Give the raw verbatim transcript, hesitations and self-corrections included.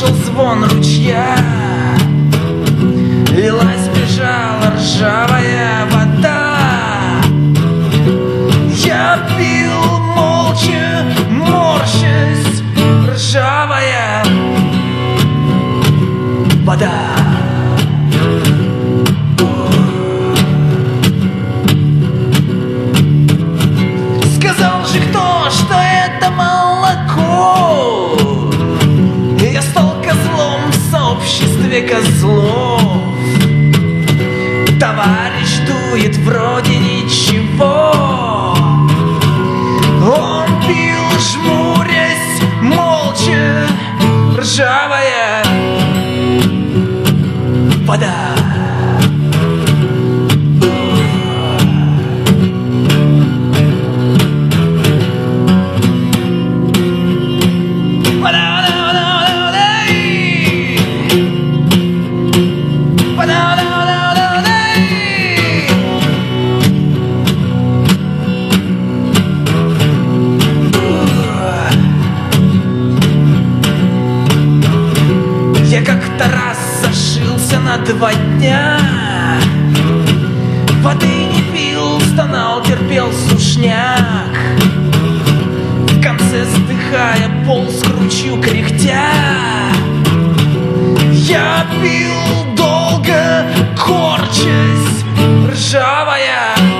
слышал звон ручья. Лилась, бежала ржавая вода. Я пил молча, морщась, ржавая вода. Сказал же кто, что это молоко. Я стал козлом в сообществе козлов. Товарищ дует вроде ничего. Он пил, жмурясь, молча, ржавая вода. Я как-то раз зашился на два дня. Воды не пил, стонал, терпел сушняк. В конце, вздыхая, полз к ручью кряхтя. Я пил долго, корчась, ржавая